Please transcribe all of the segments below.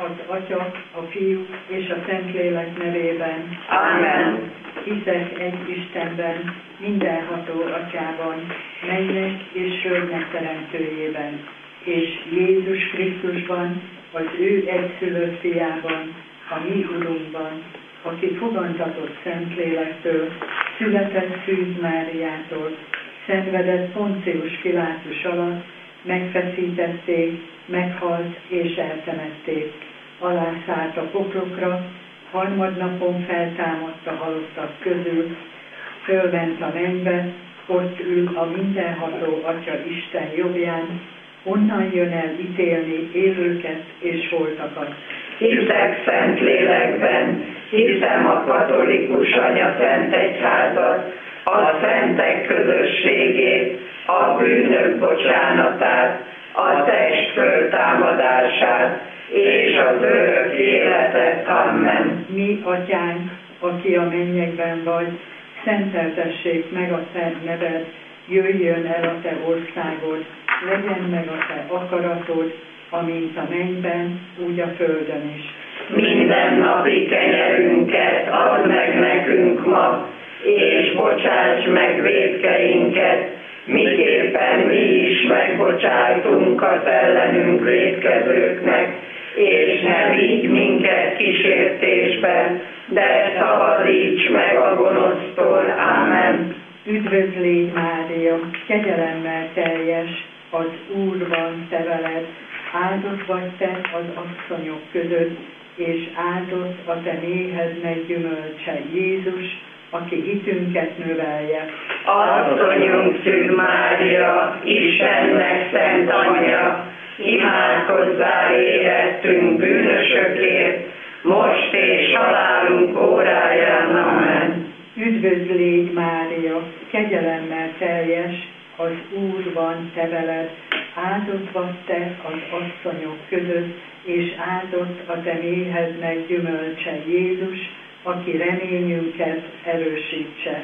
az Atya, a Fiú és a Szentlélek nevében. Amen. Hiszek egy Istenben, mindenható Atyában, mennynek és földnek teremtőjében, és Jézus Krisztusban, az ő egyszülött fiában, a mi Urunkban, aki fogantatott Szentlélektől, született Szűz Máriától, szenvedett Poncius Pilátus alatt, megfeszítették, meghalt és eltemették. Alászállt a poklokra, harmadnapon feltámadt a halottak közül, fölment a mennybe, ott ül a mindenható Atya Isten jobbján, onnan jön el ítélni élőket és holtakat. Hiszek Szentlélekben, hiszem a katolikus anyaszent egyházat, a szentek közösségét, a bűnök bocsánatát, a test föltámadását és az örök életet. Amen. Mi, Atyánk, aki a mennyekben vagy, szenteltessék meg a te neved, jöjjön el a te országod, legyen meg a te akaratod, amint a mennyben, úgy a földön is. Mindennapi kenyerünket add meg nekünk ma, és bocsáss meg vétkeinket, miképpen mi is megbocsájtunk az ellenünk vétkezőknek, és ne vigy minket kísértésbe, de szabadíts meg a gonosztól. Amen. Üdvözl légy, Mária, kegyelemmel teljes, az Úr van te veled, áldott vagy te az asszonyok között, és áldott a te méhednek gyümölcse, Jézus, aki hitünket növelje. Asszonyunk Szűz Mária, Istennek szent anyja, imádkozzál érettünk bűnösökért, most és halálunk óráján. Amen. Üdvözl légy, Mária, kegyelemmel teljes, az Úr van te veled, áldott vagy te az asszonyok között, és áldott a te méhednek gyümölcse, Jézus, aki reményünket erősítse.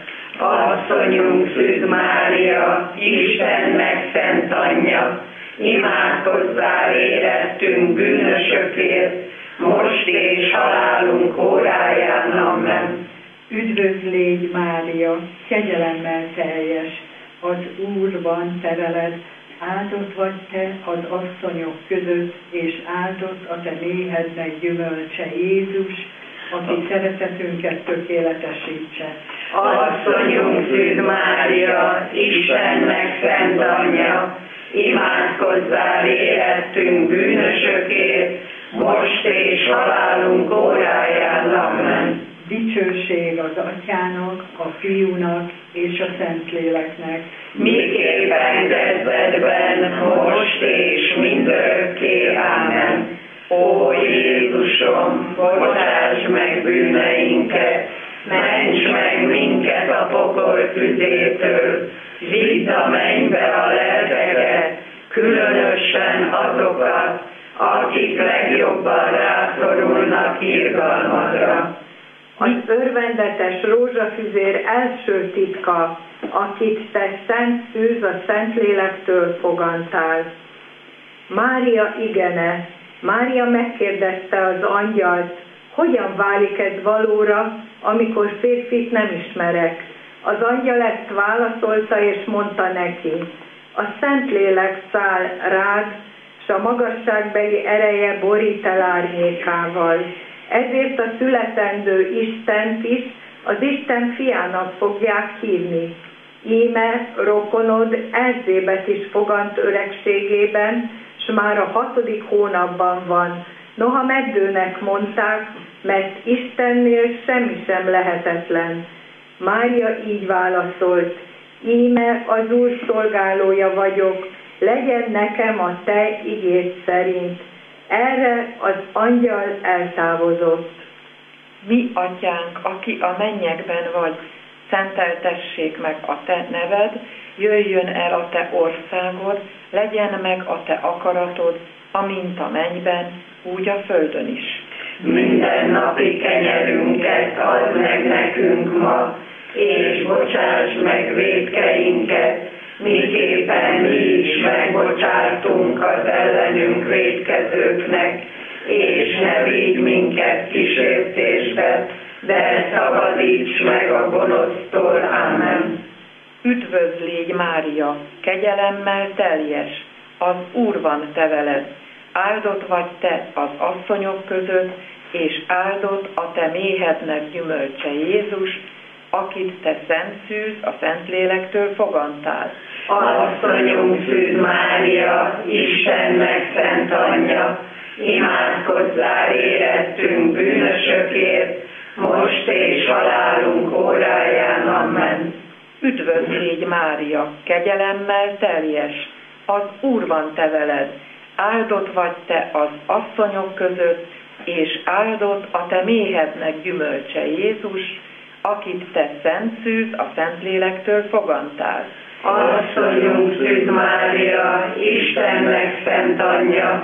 Asszonyunk Szűz Mária, Istennek szent anyja, imádkozzál érettünk bűnösökért, most és halálunk óráján. Amen. Üdvözl légy, Mária, kegyelemmel teljes, az Úr van te veled, áldott vagy te az asszonyok között, és áldott a te méhednek gyümölcse, Jézus, aki szeretetünket tökéletesítse. Asszonyunk Szűz Mária, Istennek szent anyja, imádkozzál érettünk bűnösökért, most és halálunk óráján. Amen. Dicsőség az Atyának, a Fiúnak és a Szentléleknek, miképpen kezdetben, most és mindörökké. Amen. Ó Jézusom, bocsáss meg bűneinket, ments meg minket a pokol tüzétől, vidd a mennybe a lelkeket, különösen azokat, akik legjobban rászorulnak irgalmadra. Az örvendetes rózsafüzér első titka, akit te szent szűz a Szentlélektől fogantál. Mária igene, Mária megkérdezte az angyalt, hogyan válik ez valóra, amikor férfit nem ismerek. Az angyal ezt válaszolta és mondta neki, a Szentlélek száll rád, s a magasságbeli ereje borít el árnyékával. Ezért a születendő Istent is az Isten fiának fogják hívni. Íme rokonod Erzsébet is fogant öregségében, s már a 6. hónapban van. Noha meddőnek mondták, mert Istennél semmi sem lehetetlen. Mária így válaszolt, íme az Úr szolgálója vagyok, legyen nekem a te igéd szerint. Erre az angyal eltávozott. Mi, Atyánk, aki a mennyekben vagy, szenteltessék meg a te neved, jöjjön el a te országod, legyen meg a te akaratod, amint a mennyben, úgy a földön is. Mindennapi kenyerünket add meg nekünk ma, és bocsáss meg vétkeinket, miképpen mi is megbocsátunk az ellenünk vétkezőknek, és ne vigy minket kísértésbe, de szabadíts meg a gonosztól. Amen. Üdvözl légy, Mária, kegyelemmel teljes, az Úr van te veled, áldott vagy te az asszonyok között, és áldott a te méhednek gyümölcse Jézus, akit te szent szűz a Szentlélektől fogantál. Asszonyunk Szűz Mária, Istennek szent anyja, imádkozzál érettünk bűnösökért, most és halálunk óráján. Amen. Üdvözl légy, Mária, kegyelemmel teljes, az Úr van te veled, áldott vagy te az asszonyok között, és áldott a te méhednek gyümölcse Jézus, akit te szent szűz a Szentlélektől fogantál. Asszonyunk Szűz Mária, Istennek szent anyja,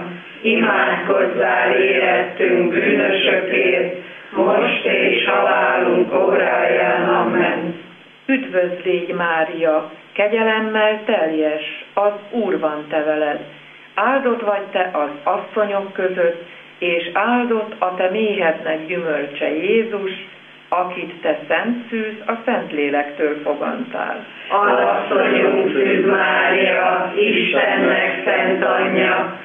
imádkozzál érettünk bűnösökért, most és halálunk óráján. Amen. Üdvözl légy, Mária, kegyelemmel teljes, az Úr van te veled, áldott vagy te az asszonyok között, és áldott a te méhednek gyümölcse Jézus, akit te szent szűz a Szentlélektől fogantál. Asszonyunk Szűz Mária, Istennek szent anyja,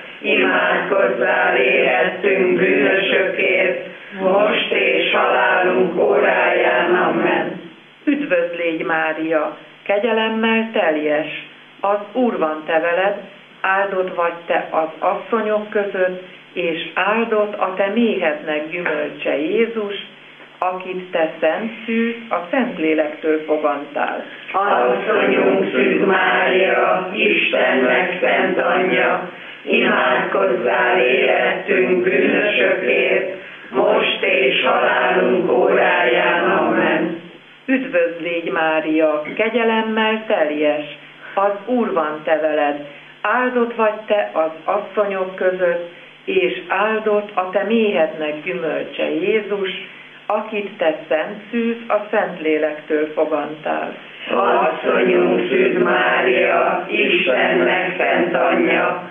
imádkozzál érettünk bűnösökért, most és halálunk óráján. Amen. Üdvözl légy, Mária, kegyelemmel teljes, az Úr van te veled, áldott vagy te az asszonyok között, és áldott a te méhednek gyümölcse Jézus, akit te szent szűz a Szentlélektől fogantál. Asszonyunk Szűz Mária, Istennek szent anyja, imádkozzál érettünk bűnösökért, most és halálunk óráján. Amen. Üdvözl légy, Mária, kegyelemmel teljes, az Úr van te veled, áldott vagy te az asszonyok között, és áldott a te méhednek gyümölcse Jézus, akit te szent szűz a Szentlélektől fogantál. Asszonyunk Szűz Mária, Istennek szent anyja,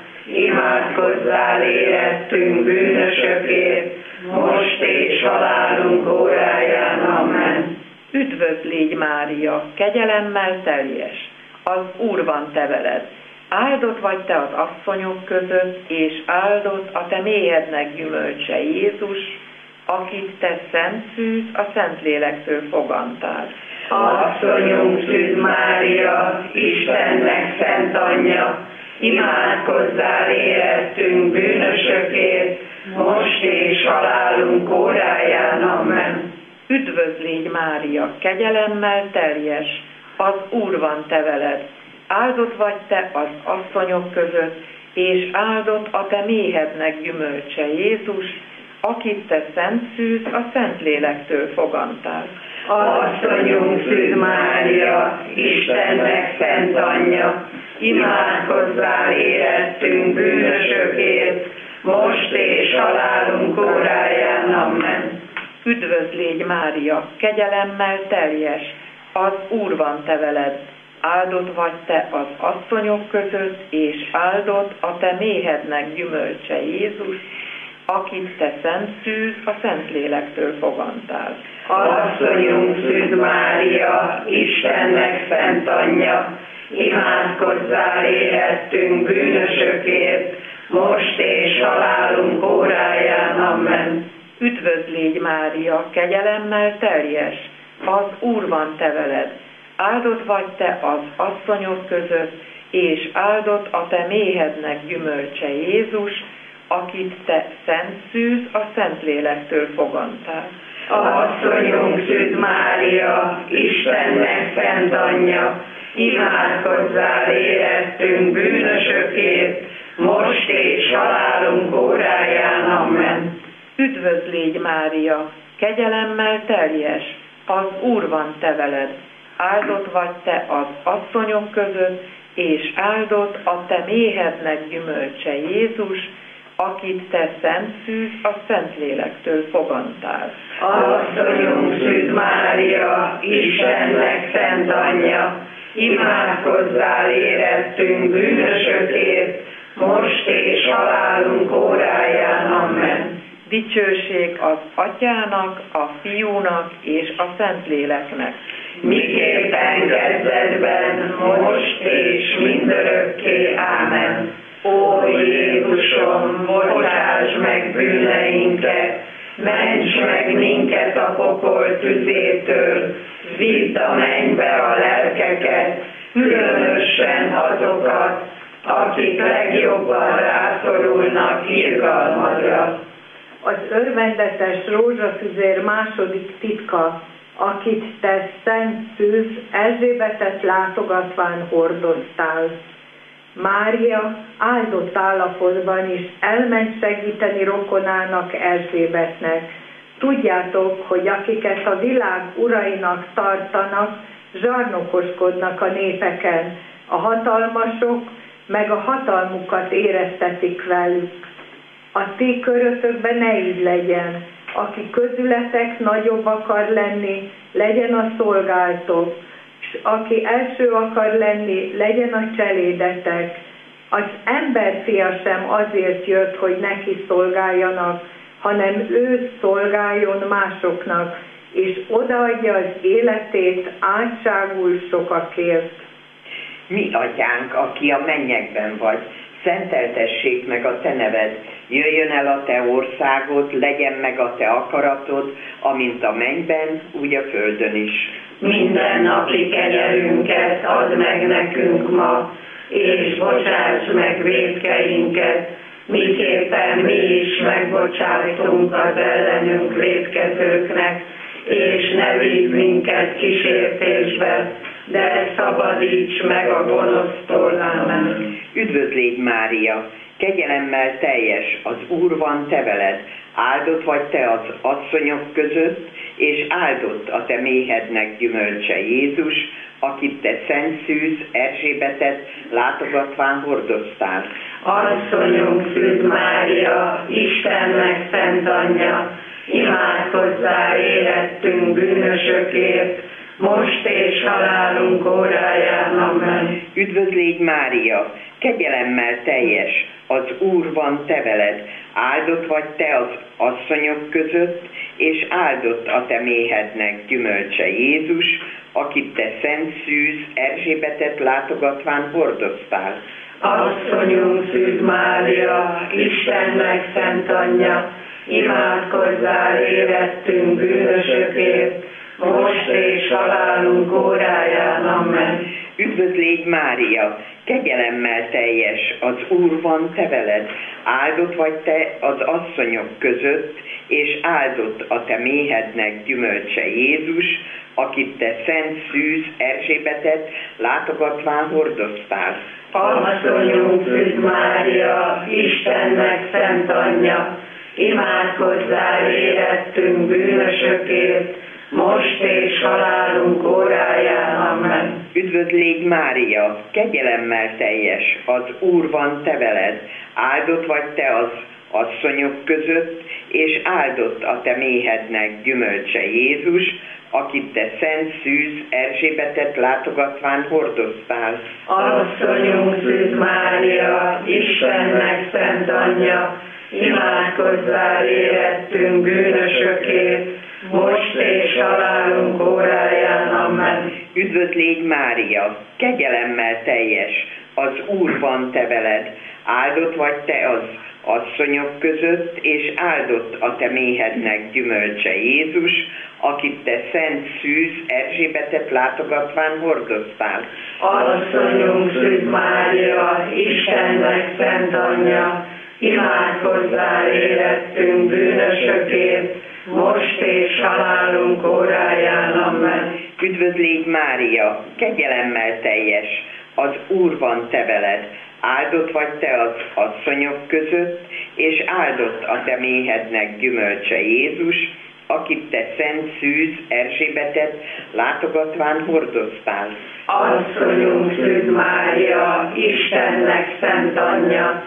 imádkozzál érettünk bűnösökért, most és halálunk óráján. Amen. Üdvözl légy, Mária, kegyelemmel teljes, az Úr van te veled, áldott vagy te az asszonyok között, és áldott a te méhednek gyümölcse Jézus, akit te szent szűz a Szentlélektől fogantál. Asszonyunk Szűz Mária, Istennek szent anyja, imádkozzál érettünk bűnösökért, most és halálunk óráján. Amen. Üdvözl légy, Mária, kegyelemmel teljes, az Úr van te veled, áldott vagy te az asszonyok között, és áldott a te méhednek gyümölcse Jézus, akit te szent szűz a Szentlélektől fogantál. Asszonyunk Szűz Mária, Istennek szent anyja, imádkozzál érettünk bűnösökért, most és halálunk óráján. Amen. Üdvözl légy, Mária, kegyelemmel teljes, az Úr van te veled, áldott vagy te az asszonyok között, és áldott a te méhednek gyümölcse Jézus, akit te szent szűz a Szentlélektől fogantál. Asszonyunk Szűz Mária, Istennek szent anyja, imádkozzál érettünk bűnösökért, most és halálunk óráján. Amen. Üdvözl légy, Mária, kegyelemmel teljes, az Úr van te veled, áldott vagy te az asszonyok között, és áldott a te méhednek gyümölcse Jézus, akit te szent szűz a Szentlélektől fogantál. Asszonyunk Szűz Mária, Istennek szent anyja, imádkozzál érettünk bűnösökért, most és halálunk óráján. Amen. Üdvözl légy, Mária, kegyelemmel teljes, az Úr van te veled, áldott vagy te az asszonyok között, és áldott a te méhednek gyümölcse Jézus, akit te szent szűz a Szentlélektől fogantál. Asszonyunk Szűz Mária, Istennek szent anyja, imádkozzál érettünk bűnösökért, most és halálunk óráján. Amen. Dicsőség az Atyának, a Fiúnak és a Szentléleknek. Miképpen kezdetben, most és mindörökké. Ámen. Ó Jézusom, bocsáss meg bűneinket, ments meg minket a pokol tüzétől, vidd a mennybe a lelkeket, különösen azokat, akik legjobban rászorulnak irgalmadra. Az örvendetes rózsafüzér második titka, akit te szent szűz Erzsébetet látogatván hordoztál. Mária áldott állapotban is elment segíteni rokonának, Erzsébetnek. Tudjátok, hogy akiket a világ urainak tartanak, zsarnokoskodnak a népeken, a hatalmasok meg a hatalmukat éreztetik velük. A ti körötökben ne így legyen. Aki közületek nagyobb akar lenni, legyen a szolgáltok, és aki első akar lenni, legyen a cselédetek. Az emberfia sem azért jött, hogy neki szolgáljanak, hanem ő szolgáljon másoknak, és odaadja az életét átságul sokakért. Mi atyánk, aki a mennyekben vagy, szenteltessék meg a te neved, jöjjön el a te országod, legyen meg a te akaratod, amint a mennyben, úgy a földön is. Minden napi kenyerünket add meg nekünk ma, és bocsáss meg vétkeinket, miképpen mi is megbocsájtunk az ellenünk vétkezőknek, és ne vigy minket kísértésbe, de szabadíts meg a gonosztól. Ámen. Üdvözlégy Mária, kegyelemmel teljes, az Úr van te veled, áldott vagy te az asszonyok között, és áldott a te méhednek gyümölcse Jézus, akit te szent szűz Erzsébetet látogatván hordoztál. Asszonyunk Szűz Mária, Istennek szent anyja, imádkozzál érettünk bűnösökért, most és halálunk óráján. Amen. Üdvözlégy Mária, kegyelemmel teljes, az Úr van te veled, áldott vagy te az asszonyok között, és áldott a te méhednek gyümölcse Jézus, akit te szent szűz Erzsébetet látogatván hordoztál. Asszonyunk Szűz Mária, Istennek szent anyja, imádkozzál érettünk bűnösökért, most és halálunk óráján. Amen. Üdvözlégy Mária, kegyelemmel teljes, az Úr van te veled, áldott vagy te az asszonyok között, és áldott a te méhednek gyümölcse Jézus, akit te szent szűz Erzsébetet látogatván hordoztál. Asszonyunk Szűz Mária, Istennek szent anyja, imádkozzál érettünk bűnösökért, most és halálunk óráján. Amen. Üdvözlégy Mária, kegyelemmel teljes, az Úr van te veled, áldott vagy te az asszonyok között, és áldott a te méhednek gyümölcse Jézus, akit te szent szűz Erzsébetet látogatván hordoztál. Asszonyunk Szűz Mária, Istennek szent anyja, imádkozzál érettünk bűnösökért, most és halálunk óráján. Amen. Üdvözlégy Mária, kegyelemmel teljes, az Úr van te veled, áldott vagy te az asszonyok között, és áldott a te méhednek gyümölcse Jézus, akit te szent szűz Erzsébetet látogatván hordoztál. Asszonyunk Szűz Mária, Istennek szent anyja, imádkozzál érettünk bűnösökért, most és halálunk óráján. Amen. Üdvözlégy Mária, kegyelemmel teljes, az Úr van te veled, áldott vagy te az asszonyok között, és áldott a te méhednek gyümölcse Jézus, akit te szent szűz Erzsébetet látogatván hordoztál. Asszonyunk Szűz Mária, Istennek szent anyja,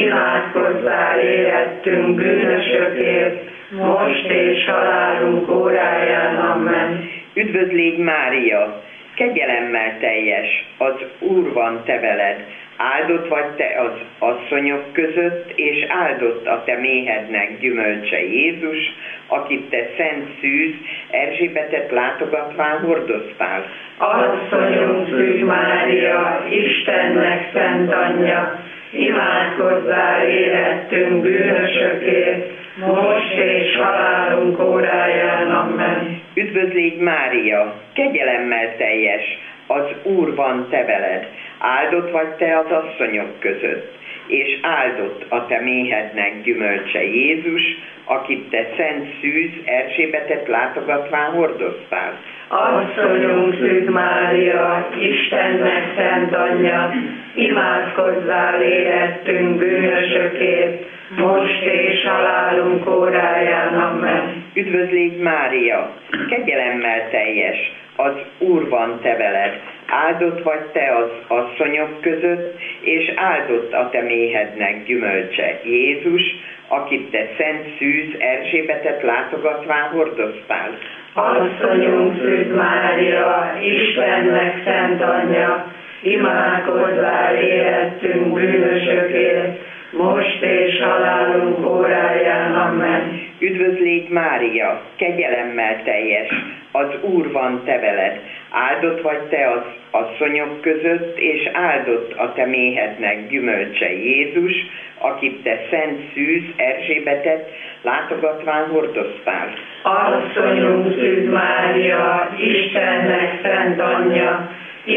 imádkozzál érettünk bűnösökért, most és halálunk óráján. Amen. Üdvözlégy Mária, kegyelemmel teljes, az Úr van te veled, Áldott vagy te az asszonyok között, és áldott a te méhednek gyümölcse Jézus, akit te szent szűz Erzsébetet látogatván hordoztál. Asszonyunk Szűz Mária, Istennek szent anyja, imádkozzál érettünk bűnösökért, most és halálunk óráján. Amen. Üdvözlégy Mária, kegyelemmel teljes, az Úr van te veled, áldott vagy te az asszonyok között, és áldott a te méhednek gyümölcse Jézus, akit te szent szűz Erzsébetet látogatván hordoztál. Asszonyunk Szűz Mária, Istennek szent anyja, imádkozzál érettünk bűnösökért, most és halálunk óráján. Amen. Üdvözlégy Mária, kegyelemmel teljes, az Úr van te veled, áldott vagy te az asszonyok között, és áldott a te méhednek gyümölcse Jézus, akit te szent szűz Erzsébetet látogatván hordoztál. Asszonyunk Szűz Mária, Istennek szent anyja, imádkozzál érettünk bűnösökért, most és halálunk óráján. Amen. Üdvözlégy Mária, kegyelemmel teljes, az Úr van te veled, áldott vagy te az asszonyok között, és áldott a te méhednek gyümölcse Jézus, akit te szent szűz Erzsébetet látogatván hordoztál. Asszonyunk Szűz Mária, Istennek szent anyja,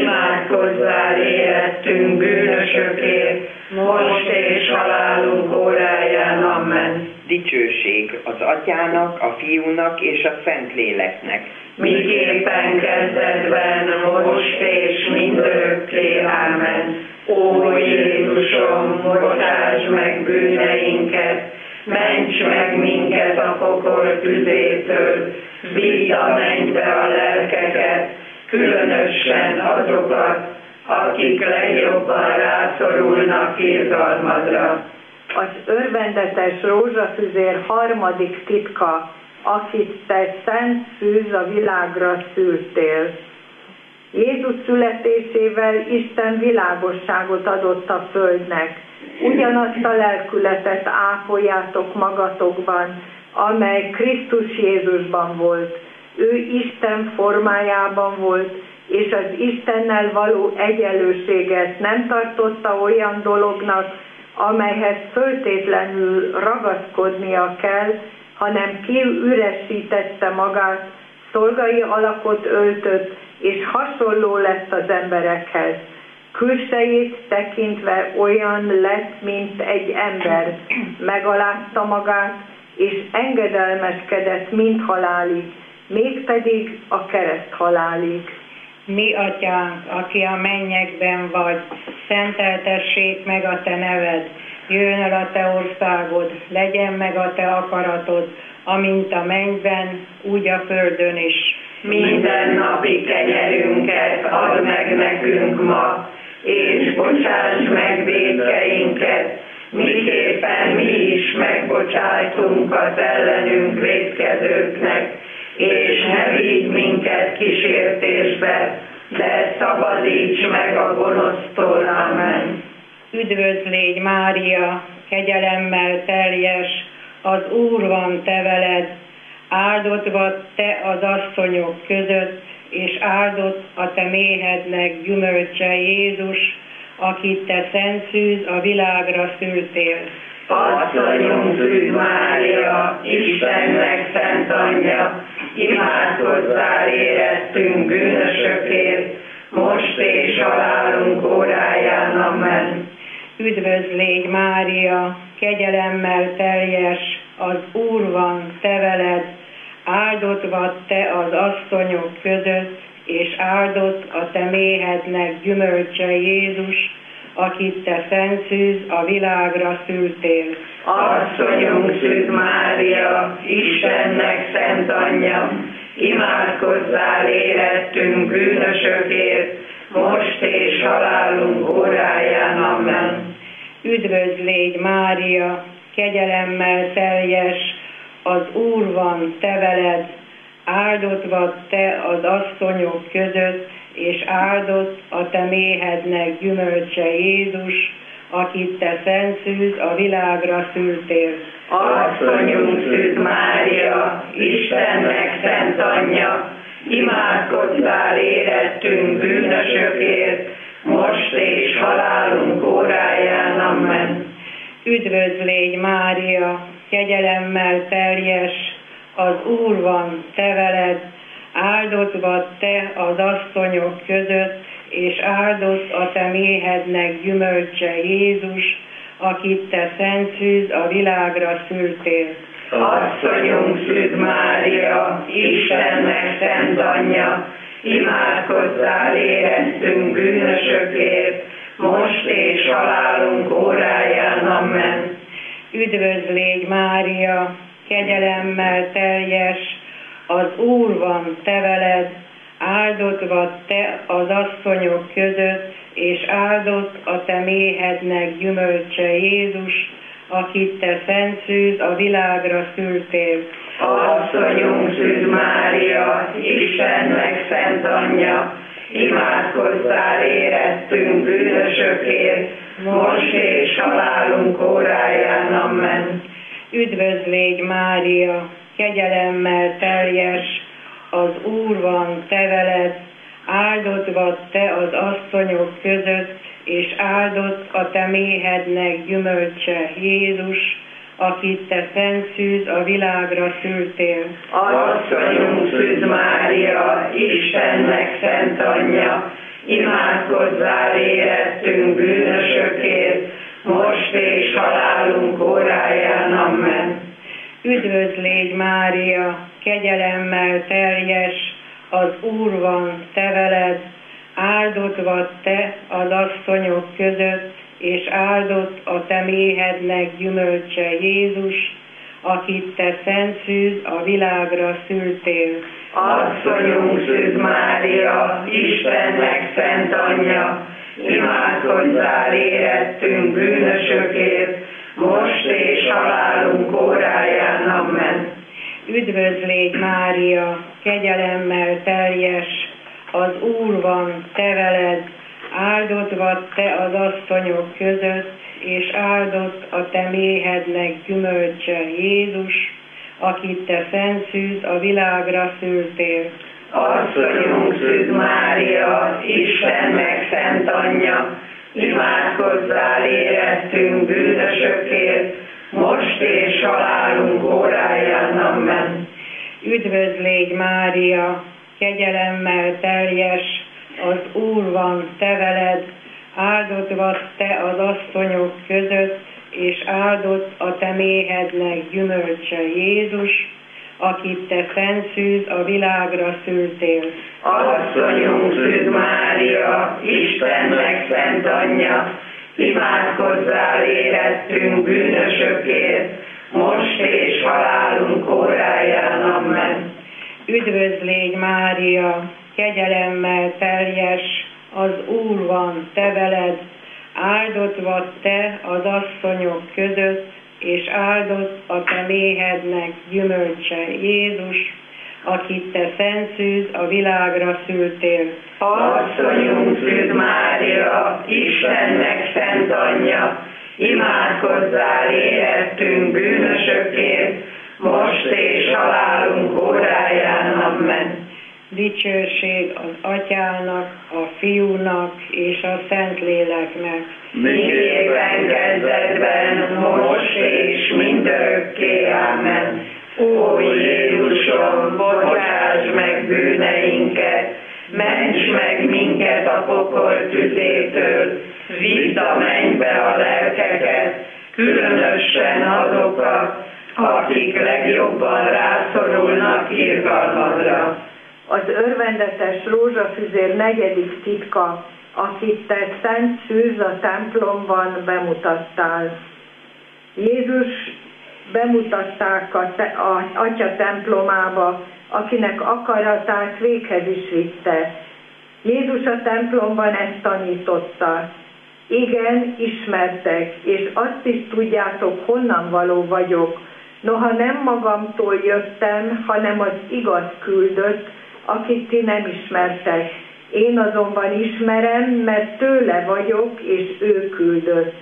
imádkozzál érettünk bűnösökért, most és halálunk óráján. Amen. Dicsőség az Atyának, a Fiúnak és a Szentléleknek. Miképpen kezdetben, most és mindörökké. Amen. Ó Jézusom, bocsáss meg bűneinket, ments meg minket a pokol tüzétől, vidd a mennybe a lelkeket, különösen azokat, akik legjobban rászorulnak irgalmadra. Az örvendetes rózsafüzér harmadik titka, akit te szent szűz a világra szültél. Jézus születésével Isten világosságot adott a földnek. Ugyanazt a lelkületet ápoljátok magatokban, amely Krisztus Jézusban volt. Ő Isten formájában volt, és az Istennel való egyenlőséget nem tartotta olyan dolognak, amelyhez föltétlenül ragaszkodnia kell, hanem kiüresítette magát, szolgai alakot öltött, és hasonló lett az emberekhez. Külsejét tekintve olyan lett, mint egy ember. Megalázta magát, és engedelmeskedett mind halálig, mégpedig a kereszt halálig. Mi, Atyánk, aki a mennyekben vagy, szenteltessék meg a te neved, jöjjön el a te országod, legyen meg a te akaratod, amint a mennyben, úgy a földön is. Minden napi kenyerünket add meg nekünk ma, és bocsáss meg vétkeinket, miképpen mi is megbocsájtunk az ellenünk vétkezőknek, és ne vigy minket kísértésbe, de szabadíts meg a gonosztól. Amen. Üdvözlégy Mária, kegyelemmel teljes, az Úr van te veled, áldott vagy te az asszonyok között, és áldott a te méhednek gyümölcse Jézus, akit te szent szűz a világra szültél. Asszonyunk Szűz Mária, Istennek szent anyja, imádkozzál érettünk bűnösökért, most és halálunk óráján. Amen. Üdvözlégy Mária, kegyelemmel teljes, az Úr van te veled, áldott vagy te az asszonyok között, és áldott a te méhednek gyümölcse Jézus, akit te szent szűz a világra szültél. Asszonyunk Szűz Mária, Istennek szent anyja, imádkozzál érettünk bűnösökért, most és halálunk óráján. Amen. Üdvözlégy Mária, kegyelemmel teljes, az Úr van te veled, áldott vagy te az asszonyok között, és áldott a te méhednek gyümölcse Jézus, akit te szent szűz a világra szültél. Asszonyunk Szűz Mária, Istennek szent anyja, imádkozzál érettünk bűnösökért, most és halálunk óráján. Amen. Üdvözlégy Mária, kegyelemmel teljes, az Úr van te veled, áldott vagy te az asszonyok között, és áldott a te méhednek gyümölcse Jézus, akit te szent szűz a világra szültél. Asszonyunk Szűz Mária, Istennek szent anyja, imádkozzál érettünk bűnösökért, most és halálunk óráján. Amen. Üdvözlégy Mária, kegyelemmel teljes, az Úr van te veled, áldott vagy te az asszonyok között, és áldott a te méhednek gyümölcse Jézus, akit te szent szűz a világra szültél. Asszonyunk Szűz Mária, Istennek szent anyja, imádkozzál érettünk bűnösökért, most és halálunk óráján. Amen. Üdvözlégy Mária, kegyelemmel teljes, az Úr van te veled, áldott vagy te az asszonyok között, és áldott a te méhednek gyümölcse Jézus, akit te szent szűz a világra szültél. Asszonyunk Szűz Mária, Istennek szent anyja, imádkozzál érettünk bűnösökért, most és halálunk óráján. Amen. Üdvözlégy Mária, kegyelemmel teljes, az Úr van te veled, áldott vagy te az asszonyok között, és áldott a te méhednek gyümölcse Jézus, akit te szent szűz a világra szültél. Asszonyunk Szűz Mária, Istennek szent anyja, imádkozzál érettünk bűnösökért, most és halálunk óráján. Amen. Üdvözlégy Mária, kegyelemmel teljes, az Úr van te veled, áldott vagy te az asszonyok között, és áldott a te méhednek gyümölcse Jézus, akit te szent szűz a világra szültél. Asszonyunk Szűz Mária, Istennek szent anyja, imádkozzál érettünk bűnösökért, most és halálunk óráján. Amen. Üdvözlégy Mária, kegyelemmel teljes, az Úr van te veled, áldott vagy te az asszonyok között, és áldott a te méhednek gyümölcse Jézus, akit te szent szűz a világra szültél. Asszonyunk Szűz Mária, Istennek szent anyja, imádkozzál érettünk bűnösökért, most és halálunk óráján. Amen. Üdvözlégy Mária, kegyelemmel teljes, az Úr van te veled, áldott vagy te az asszonyok között, és áldott a te méhednek gyümölcse Jézus, akit te szent szűz a világra szültél. Asszonyunk Szűz Mária, Istennek szent anyja, imádkozzál érettünk bűnösökért, most és halálunk óráján. Amen. Dicsőség az Atyának, a Fiúnak és a Szentléleknek. Miképpen kezdetben, most és mindörökké. Amen. Ó Jézusom, bocsáss meg bűneinket, ments meg minket a pokol tüzétől, vidd a mennybe a lelkeket, különösen azokat, akik legjobban rászorulnak irgalmadra. Az örvendetes rózsafüzér 4. titka, akit te szent szűz a templomban bemutattál. Jézus bemutatták az Atya templomába, akinek akaratát véghez is vitte. Jézus a templomban ezt tanította. Igen, ismertek, és azt is tudjátok, honnan való vagyok. Noha nem magamtól jöttem, hanem az igaz küldött, akit ti nem ismertek. Én azonban ismerem, mert tőle vagyok, és ő küldött.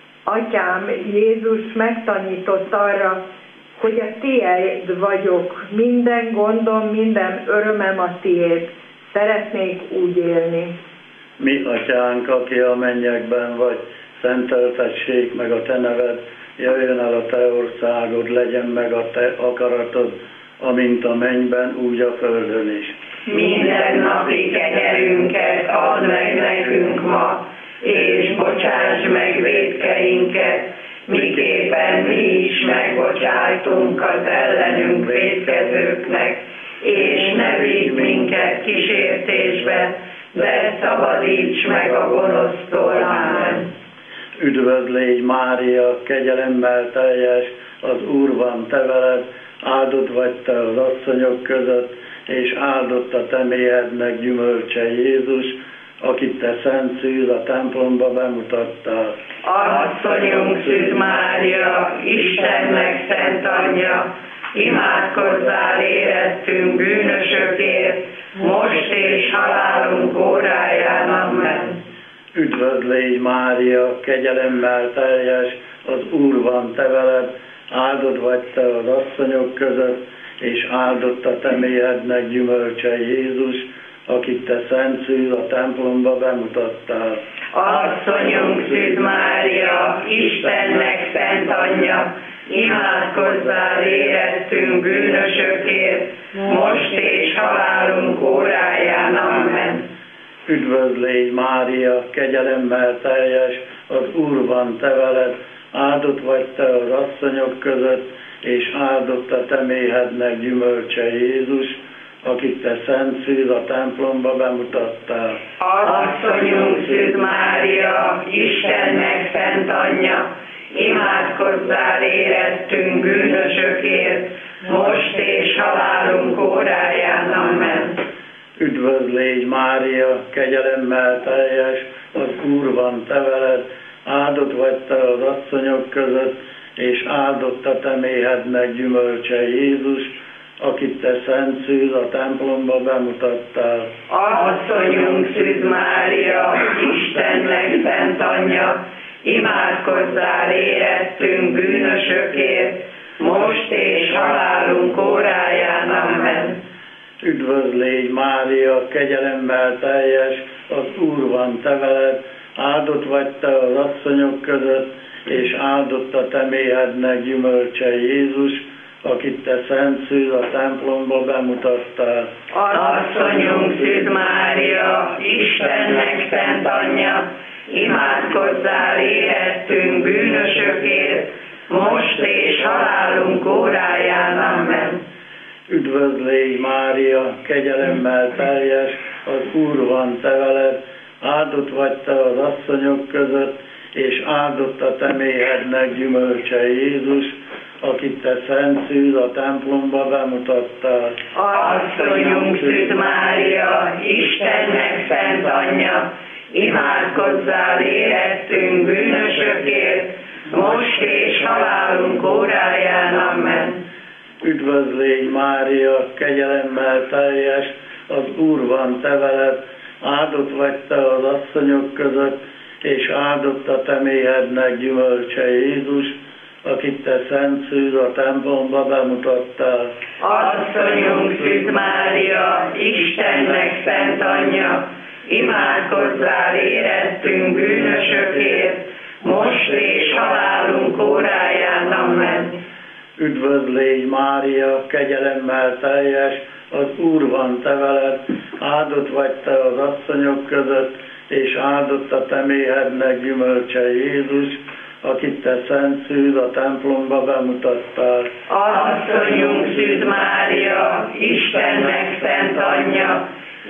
Atyám, Jézus megtanított arra, hogy a tiéd vagyok, minden gondom, minden örömem a tiéd. Szeretnék úgy élni. Mi, atyánk, aki a mennyekben vagy, szenteltessék meg a te neved, jöjjön el a te országod, legyen meg a te akaratod, amint a mennyben, úgy a földön is. Minden napi kenyerünket add meg nekünk ma, és bocsáss meg vétkeinket, miképpen mi is megbocsájtunk az ellenünk vétkezőknek, és ne vigy minket kísértésbe, de szabadíts meg a gonosztól. Ámen. Üdvözl légy, Mária, kegyelemmel teljes, az Úr van te veled, áldott vagy te az asszonyok között, és áldott a te méhednek gyümölcse Jézus, akit te szent szűz a templomba bemutattál. Asszonyunk Szűz Mária, Istennek szent anyja, imádkozzál érettünk bűnösökért, most és halálunk óráján. Amen. Üdvözl légy, Mária, kegyelemmel teljes, az Úr van te veled, áldott vagy te az asszonyok között, és áldott a te méhednek gyümölcse Jézus, akit te szent szűz a templomba bemutattál. Asszonyunk Szűz Mária, Istennek szent anyja, imádkozzál érettünk bűnösökért, most és halálunk óráján. Amen. Üdvözl légy, Mária, kegyelemmel teljes, az Úr van te veled, áldott vagy te az asszonyok között, és áldott a te méhednek gyümölcse Jézus, akit te szent szűz a templomba bemutattál. Asszonyunk Szűz Mária, Istennek szent anyja, imádkozzál érettünk bűnösökért, most és halálunk óráján. Amen. Üdvözl légy, Mária, kegyelemmel teljes, az Úr van te veled, áldott vagy te az asszonyok között, és áldott a te méhednek gyümölcse Jézus, akit te szent szűz a templomba bemutattál. Asszonyunk Szűz Mária, Istennek szent anyja, imádkozzál érettünk bűnösökért, most és halálunk óráján. Amen. Üdvözl légy, Mária, kegyelemmel teljes, az Úr van te veled, áldott vagy te az asszonyok között, és áldott a te méhednek gyümölcse Jézus, akit te szent szűz a templomba bemutattál. Asszonyunk Szűz Mária, Istennek szent anyja, imádkozzál érettünk bűnösökért, most és halálunk óráján. Amen. Üdvözl légy, Mária, kegyelemmel teljes, az Úr van te veled, áldott vagy te az asszonyok között, és áldott a te méhednek gyümölcse Jézus, akit te szent szűz a templomba bemutattál. Asszonyunk Szűz Mária, Istennek szent anyja, imádkozzál érettünk bűnösökért, most és halálunk óráján. Amen. Üdvözl légy, Mária, kegyelemmel teljes, az Úr van te veled, áldott vagy te az asszonyok között, és áldott a te méhednek gyümölcse Jézus, akit te szent szűz a templomba bemutattál. Asszonyunk Szűz Mária, Istennek szent anyja, imádkozzál érettünk bűnösökért, most és halálunk óráján. Amen. Üdvözl légy, Mária, kegyelemmel teljes, az Úr van te veled, áldott vagy te az asszonyok között, és áldott a te méhednek gyümölcse Jézus, akit te szent szűz a templomba bemutattál. Asszonyunk Szűz Mária, Istennek szent anyja,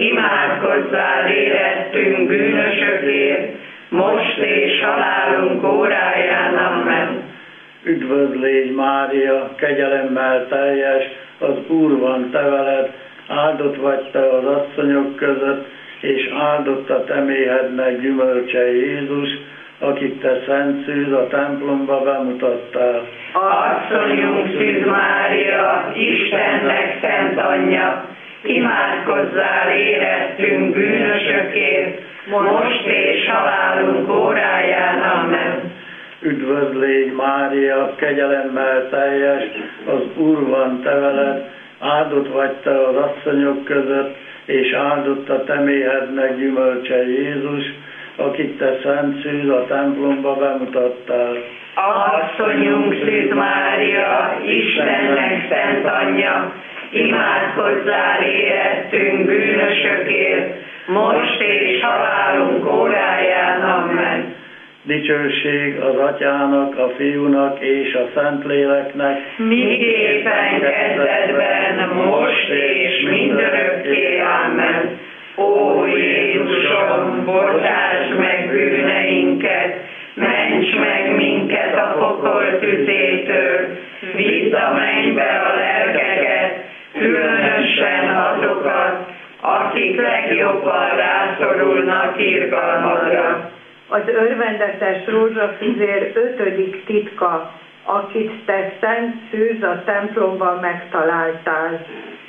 imádkozzál érettünk bűnösökért, most és halálunk óráján. Amen. Üdvözl légy, Mária, kegyelemmel teljes, az Úr van te veled, áldott vagy te az asszonyok között, és áldott a te méhednek gyümölcse Jézus, akit te szent szűz a templomba bemutattál. Asszonyunk Szűz Mária, Istennek szent anyja, imádkozzál érettünk bűnösökért, most és halálunk óráján. Amen. Üdvözl légy, Mária, kegyelemmel teljes, az Úr van te veled, áldott vagy te az asszonyok között, és áldott a te méhednek gyümölcse Jézus, akit te szent szűz a templomba bemutattál. Asszonyunk Szűz Mária, Istennek szent anyja, imádkozzál érettünk bűnösökért, most és halálunk óráján. Amen. Dicsőség az Atyának, a Fiúnak és a Szentléleknek, miképpen kezdetben, most és mindörökké. Amen. Ó Jézusom, bocsáss meg bűneinket, ments meg minket a pokol tüzétől, vidd a mennybe a lelkeket, különösen azokat, akik legjobban rászorulnak irgalmadra. Az örvendetes rózsafüzér 5. titka, akit te szent szűz a templomban megtaláltál.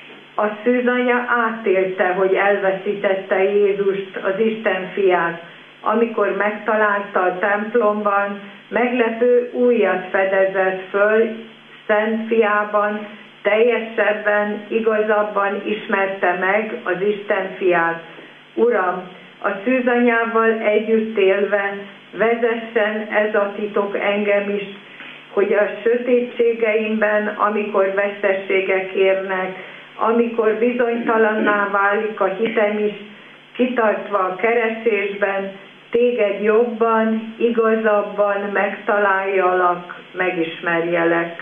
A szűzanya átélte, hogy elveszítette Jézust, az Isten fiát, amikor megtalálta a templomban, meglepő újat fedezett föl Szent Fiában, teljesebben, igazabban ismerte meg az Isten fiát. Uram, a szűzanyával együtt élve vezessen ez a titok engem is, hogy a sötétségeimben, amikor veszteségek érnek, amikor bizonytalanná válik a hitem is, kitartva a keresésben, téged jobban, igazabban megtaláljalak, megismerjelek.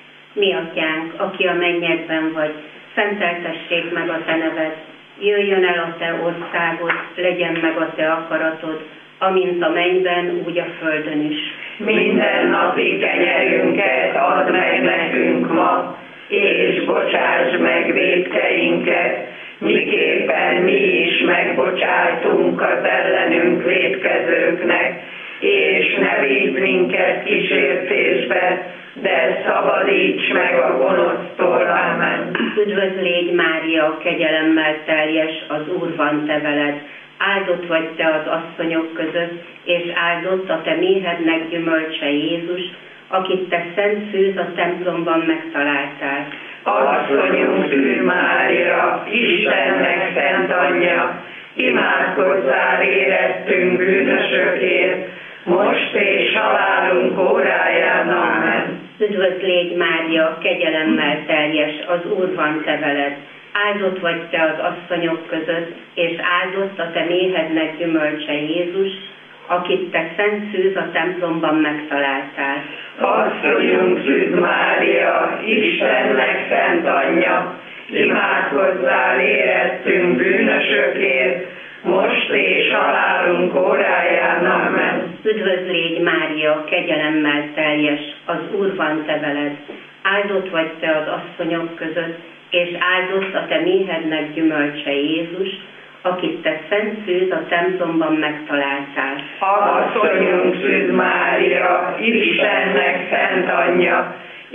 Mi atyánk, aki a mennyekben vagy, szenteltessék meg a te neved, jöjjön el a te országod, legyen meg a te akaratod, amint a mennyben, úgy a földön is. Minden napi kenyerünket add meg nekünk ma, és bocsáss meg vétkeinket, miképpen mi is megbocsájtunk az ellenünk vétkezőknek, és ne vidd minket kísértésbe, de szabadíts meg a gonosztól. Amen. Üdvözl légy, Mária, kegyelemmel teljes, az Úr van te veled, áldott vagy te az asszonyok között, és áldott a te méhednek gyümölcse Jézus, akit te szent szűz a templomban megtaláltál. Asszonyunk Szűz Mária, Istennek szent anyja, imádkozzál érettünk bűnösökért, most és halálunk óráján. Amen. Üdvözl légy, Mária, kegyelemmel teljes, az Úr van te veled, áldott vagy te az asszonyok között, és áldott a te méhednek gyümölcse Jézus, akit te szent szűz a templomban megtaláltál. Asszonyunk Szűz Mária, Istennek szent anyja, imádkozzál érettünk bűnösökért, most és halálunk óráján. Amen. Üdvözl légy, Mária, kegyelemmel teljes, az Úr van te veled, áldott vagy te az asszonyok között, és áldott a te méhednek gyümölcse Jézus, akit te szent szűz a templomban megtaláltál. Asszonyunk Szűz Mária, Istennek szent anyja,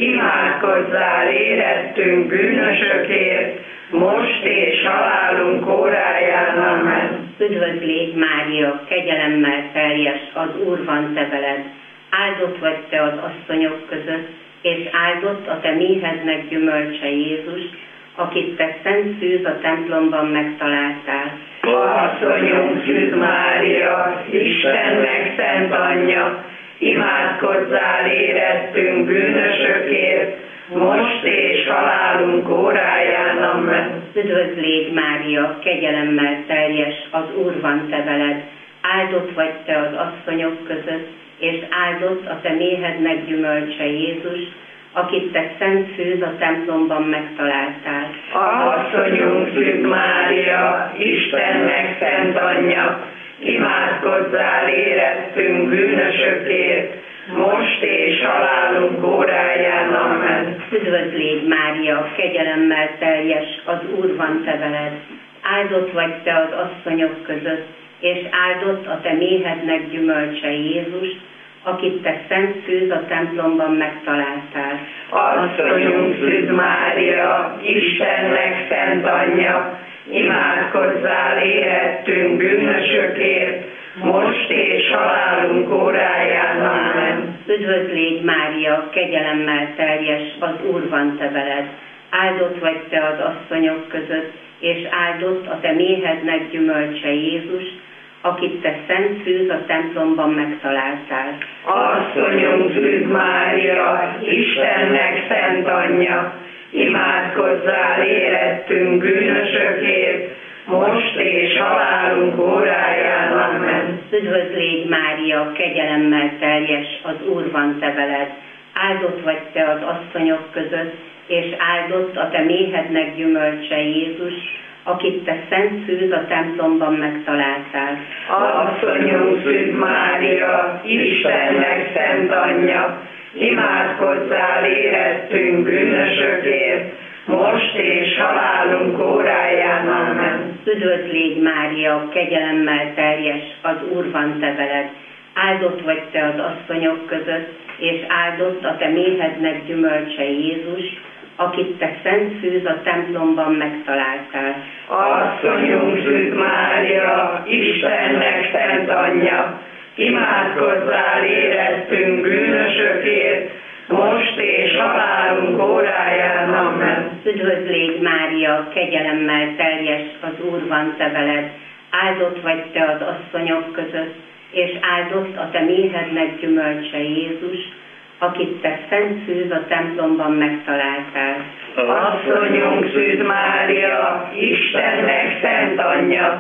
imádkozzál érettünk bűnösökért, most és halálunk óráján. Amen. Üdvözl légy, Mária, kegyelemmel teljes, az Úr van te veled, áldott vagy te az asszonyok között, és áldott a te méhednek gyümölcse Jézus, akit te szent szűz a templomban megtaláltál. Asszonyunk Szűz Mária, Istennek szent anyja, imádkozzál érettünk bűnösökért, most és halálunk óráján. Amen. Üdvözl légy, Mária, kegyelemmel teljes, az Úr van te veled, áldott vagy te az asszonyok között, és áldott a te méhednek gyümölcse Jézus, akit te szent szűz a templomban megtaláltál. Asszonyunk Szűz Mária, Istennek szent anyja, imádkozzál érettünk bűnösökért, most és halálunk óráján. Amen. Üdvözl légy, Mária, kegyelemmel teljes, az Úr van te veled, áldott vagy te az asszonyok között, és áldott a te méhednek gyümölcse Jézus, akit te szent szűz a templomban megtaláltál. Asszonyunk Szűz Mária, Istennek szent anyja, imádkozzál érettünk bűnösökért, most és halálunk óráján. Amen. Üdvözl légy Mária, kegyelemmel teljes, az Úr van te veled. Áldott vagy te az asszonyok között, és áldott a te méhednek gyümölcse Jézus, akit te szent szűz a templomban megtaláltál. Asszonyunk Szűz Mária, Istennek szent anyja, imádkozzál érettünk bűnösökért, most és halálunk óráján. Amen. Üdvözl légy Mária, kegyelemmel teljes, az Úr van te veled. Áldott vagy te az asszonyok között, és áldott a te méhednek gyümölcse Jézus, akit te szent szűz a templomban megtaláltál. Asszonyunk Szűz Mária, Istennek szent anyja, imádkozzál érettünk bűnösökért, most és halálunk óráján. Amen. Üdvözl légy Mária, kegyelemmel teljes, az Úr van te veled. Áldott vagy te az asszonyok között, és áldott a te méhednek gyümölcse Jézus, akit te szent szűz a templomban megtaláltál. Asszonyunk Szűz Mária, Istennek szent anyja, imádkozzál érettünk bűnösökért, most és halálunk óráján. Amen. Üdvözl légy Mária, kegyelemmel teljes, az Úr van te veled. Áldott vagy te az asszonyok között, és áldott a te méhednek gyümölcse Jézus, akit te szent szűz a templomban megtaláltál. Asszonyunk Szűz Mária, Istennek szent anyja,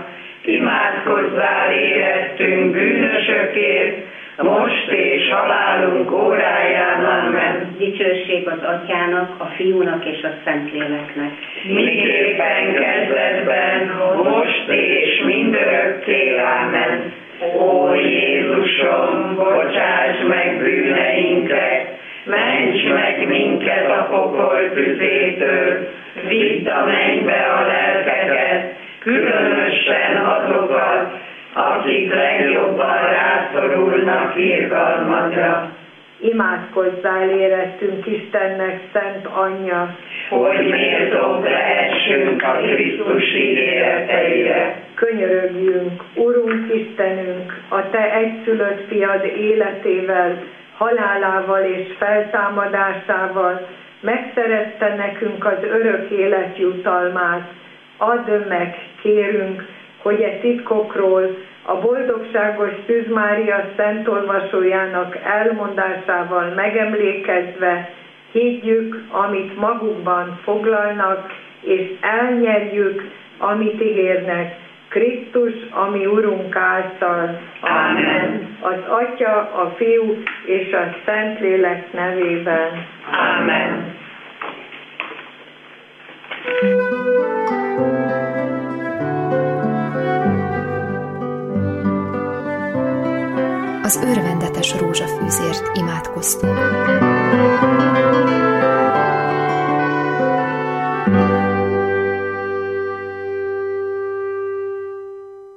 imádkozzál érettünk bűnösökért, most és halálunk óráján. Amen. Dicsőség az Atyának, a Fiúnak és a Szentléleknek. Miképpen kezdetben, most és mindörökké. Amen. Ó Jézusom, bocsáss meg bűneinket, ments meg minket a pokol tüzétől, vidd a mennybe a lelkeket, különösen azokat, akik legjobban rászorulnak irgalmadra. Imádkozzál érettünk Istennek szent anyja, hogy méltók lehessünk a Krisztus ígéreteire. Könyörögjünk, Urunk Istenünk, a te egyszülött fiad életével, halálával és feltámadásával megszerezte nekünk az örök élet jutalmát. Add meg, kérünk, hogy e titkokról a boldogságos Szűz Mária szent olvasójának elmondásával megemlékezve higgyük, amit magukban foglalnak, és elnyerjük, amit ígérnek, Krisztus, ami Urunk által. Amen. Az Atya, a Fiú és a Szentlélek nevében. Amen. Az örvendetes rózsafűzért imádkoztunk.